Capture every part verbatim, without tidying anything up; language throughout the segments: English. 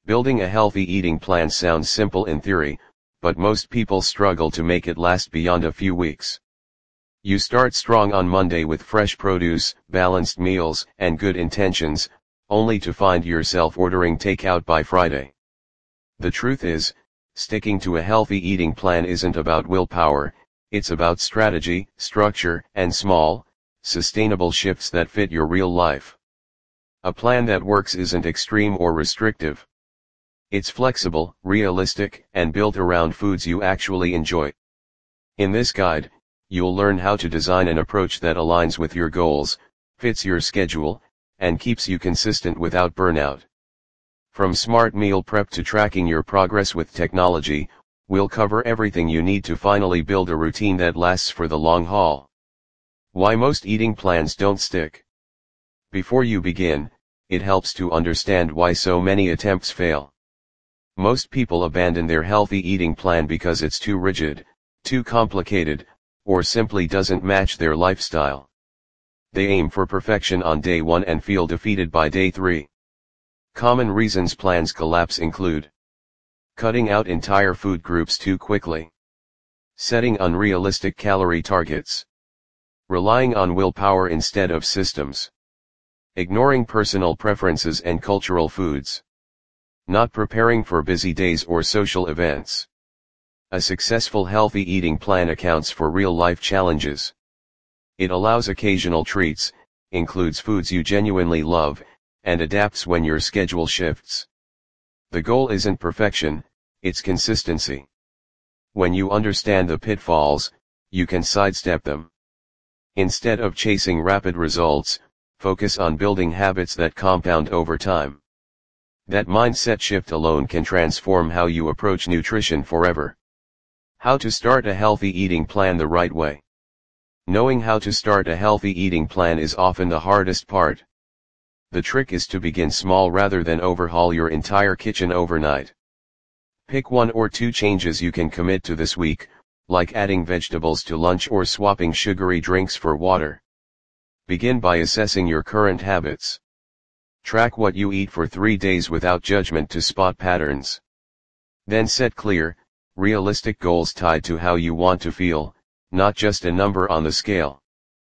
Building a healthy eating plan sounds simple in theory, but most people struggle to make it last beyond a few weeks. You start strong on Monday with fresh produce, balanced meals, and good intentions, only to find yourself ordering takeout by Friday. The truth is, sticking to a healthy eating plan isn't about willpower, it's about strategy, structure, and small, sustainable shifts that fit your real life. A plan that works isn't extreme or restrictive. It's flexible, realistic, and built around foods you actually enjoy. In this guide, you'll learn how to design an approach that aligns with your goals, fits your schedule, and keeps you consistent without burnout. From smart meal prep to tracking your progress with technology, we'll cover everything you need to finally build a routine that lasts for the long haul. Why most eating plans don't stick. Before you begin, it helps to understand why so many attempts fail. Most people abandon their healthy eating plan because it's too rigid, too complicated, or simply doesn't match their lifestyle. They aim for perfection on day one and feel defeated by day three. Common reasons plans collapse include cutting out entire food groups too quickly, setting unrealistic calorie targets, relying on willpower instead of systems, ignoring personal preferences and cultural foods, not preparing for busy days or social events. A successful healthy eating plan accounts for real-life challenges. It allows occasional treats, includes foods you genuinely love, and adapts when your schedule shifts. The goal isn't perfection, it's consistency. When you understand the pitfalls, you can sidestep them. Instead of chasing rapid results, focus on building habits that compound over time. That mindset shift alone can transform how you approach nutrition forever. How to start a healthy eating plan the right way. Knowing how to start a healthy eating plan is often the hardest part. The trick is to begin small rather than overhaul your entire kitchen overnight. Pick one or two changes you can commit to this week, like adding vegetables to lunch or swapping sugary drinks for water. Begin by assessing your current habits. Track what you eat for three days without judgment to spot patterns. Then set clear, realistic goals tied to how you want to feel, not just a number on the scale.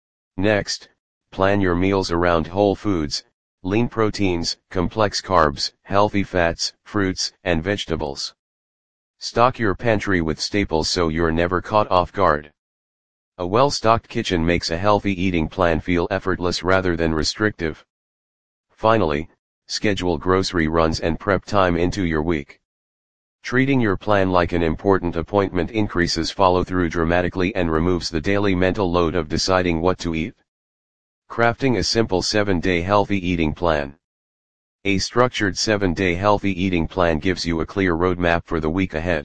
Next, plan your meals around whole foods, lean proteins, complex carbs, healthy fats, fruits, and vegetables. Stock your pantry with staples so you're never caught off guard. A well-stocked kitchen makes a healthy eating plan feel effortless rather than restrictive. Finally, schedule grocery runs and prep time into your week. Treating your plan like an important appointment increases follow-through dramatically and removes the daily mental load of deciding what to eat. Crafting a simple seven-day healthy eating plan. A structured seven-day healthy eating plan gives you a clear roadmap for the week ahead.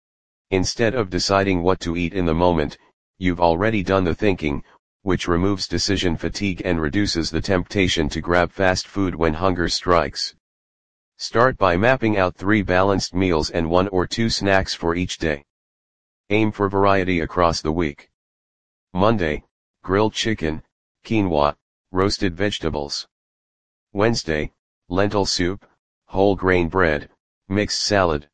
Instead of deciding what to eat in the moment, you've already done the thinking, which removes decision fatigue and reduces the temptation to grab fast food when hunger strikes. Start by mapping out three balanced meals and one or two snacks for each day. Aim for variety across the week. Monday, grilled chicken, quinoa, roasted vegetables. Wednesday, lentil soup, whole grain bread, mixed salad.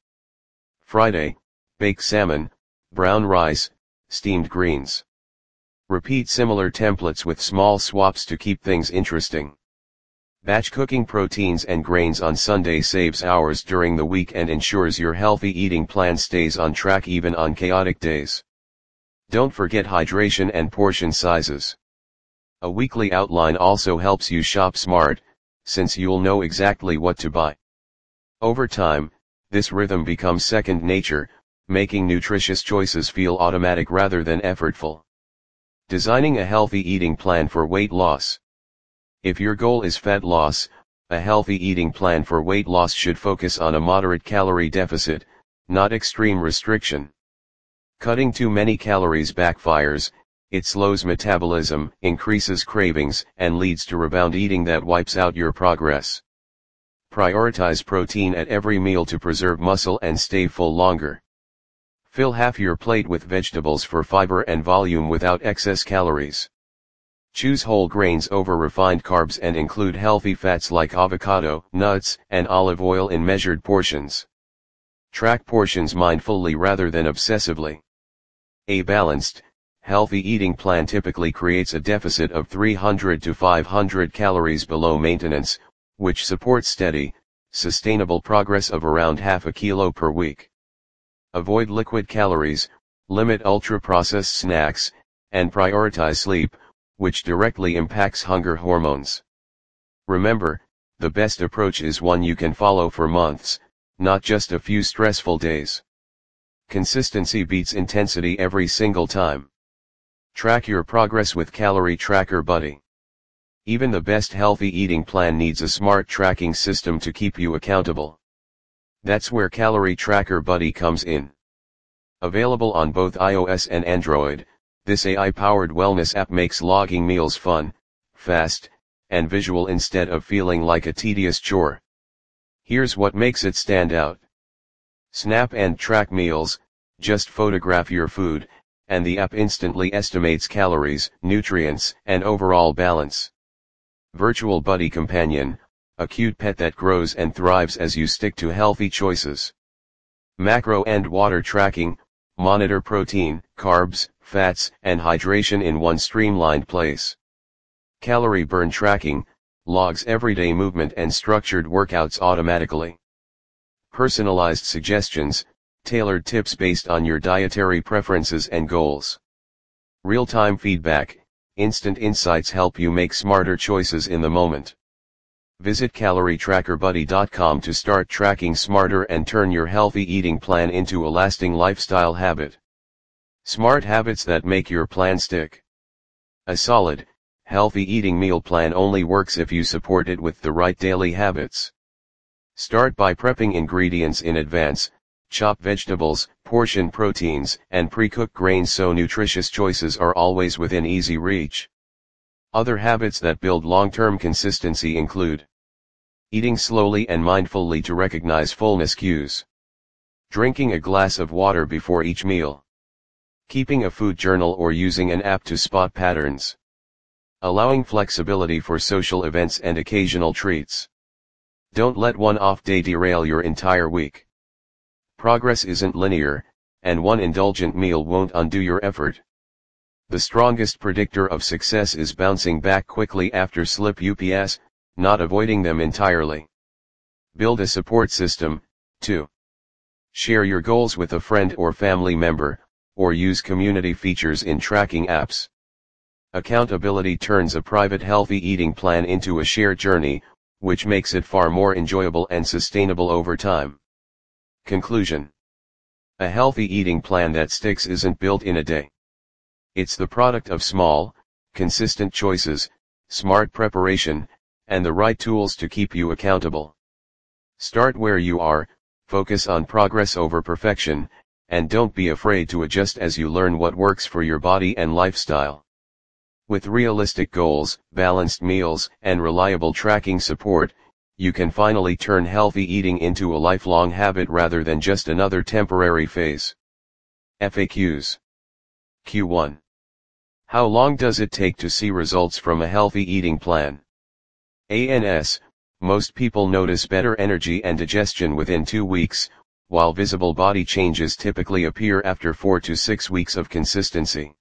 Friday, baked salmon, brown rice, steamed greens. Repeat similar templates with small swaps to keep things interesting. Batch cooking proteins and grains on Sunday saves hours during the week and ensures your healthy eating plan stays on track even on chaotic days. Don't forget hydration and portion sizes. A weekly outline also helps you shop smart, since you'll know exactly what to buy. Over time, this rhythm becomes second nature, making nutritious choices feel automatic rather than effortful. Designing a healthy eating plan for weight loss. If your goal is fat loss, a healthy eating plan for weight loss should focus on a moderate calorie deficit, not extreme restriction. Cutting too many calories backfires, it slows metabolism, increases cravings, and leads to rebound eating that wipes out your progress. Prioritize protein at every meal to preserve muscle and stay full longer. Fill half your plate with vegetables for fiber and volume without excess calories. Choose whole grains over refined carbs and include healthy fats like avocado, nuts, and olive oil in measured portions. Track portions mindfully rather than obsessively. A balanced, healthy eating plan typically creates a deficit of three hundred to five hundred calories below maintenance, which supports steady, sustainable progress of around half a kilo per week. Avoid liquid calories, limit ultra-processed snacks, and prioritize sleep, which directly impacts hunger hormones. Remember, the best approach is one you can follow for months, not just a few stressful days. Consistency beats intensity every single time. Track your progress with Calorie Tracker Buddy. Even the best healthy eating plan needs a smart tracking system to keep you accountable. That's where Calorie Tracker Buddy comes in. Available on both iOS and Android, this A I-powered wellness app makes logging meals fun, fast, and visual instead of feeling like a tedious chore. Here's what makes it stand out. Snap and track meals. Just photograph your food, and the app instantly estimates calories, nutrients, and overall balance. Virtual Buddy Companion, a cute pet that grows and thrives as you stick to healthy choices. Macro and water tracking. Monitor protein, carbs, fats, and hydration in one streamlined place. Calorie burn tracking, logs everyday movement and structured workouts automatically. Personalized suggestions, tailored tips based on your dietary preferences and goals. Real-time feedback, instant insights help you make smarter choices in the moment. Visit calorie tracker buddy dot com to start tracking smarter and turn your healthy eating plan into a lasting lifestyle habit. Smart habits that make your plan stick. A solid, healthy eating meal plan only works if you support it with the right daily habits. Start by prepping ingredients in advance, chop vegetables, portion proteins, and pre-cook grains so nutritious choices are always within easy reach. Other habits that build long-term consistency include eating slowly and mindfully to recognize fullness cues. Drinking a glass of water before each meal. Keeping a food journal or using an app to spot patterns. Allowing flexibility for social events and occasional treats. Don't let one off day derail your entire week. Progress isn't linear, and one indulgent meal won't undo your effort. The strongest predictor of success is bouncing back quickly after slip ups, not avoiding them entirely. Build a support system, too. Share your goals with a friend or family member, or use community features in tracking apps. Accountability turns a private healthy eating plan into a shared journey, which makes it far more enjoyable and sustainable over time. Conclusion. A healthy eating plan that sticks isn't built in a day. It's the product of small, consistent choices, smart preparation, and the right tools to keep you accountable. Start where you are, focus on progress over perfection, and don't be afraid to adjust as you learn what works for your body and lifestyle. With realistic goals, balanced meals, and reliable tracking support, you can finally turn healthy eating into a lifelong habit rather than just another temporary phase. F A Qs. Q one. How long does it take to see results from a healthy eating plan? A N S. Most people notice better energy and digestion within two weeks, while visible body changes typically appear after four to six weeks of consistency.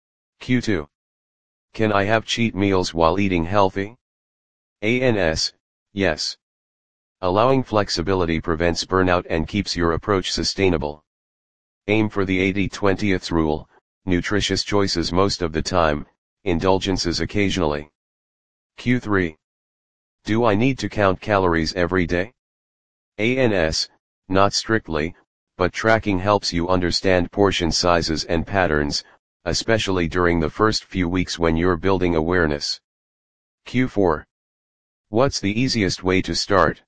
Q two. Can I have cheat meals while eating healthy? A N S. Yes. Allowing flexibility prevents burnout and keeps your approach sustainable. Aim for the eighty twenty rule, nutritious choices most of the time, indulgences occasionally. Q three. Do I need to count calories every day? A N S, not strictly, but tracking helps you understand portion sizes and patterns, especially during the first few weeks when you're building awareness. Q four. What's the easiest way to start?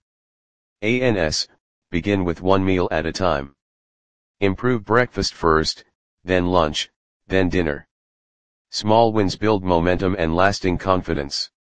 A N S, begin with one meal at a time. Improve breakfast first, then lunch, then dinner. Small wins build momentum and lasting confidence.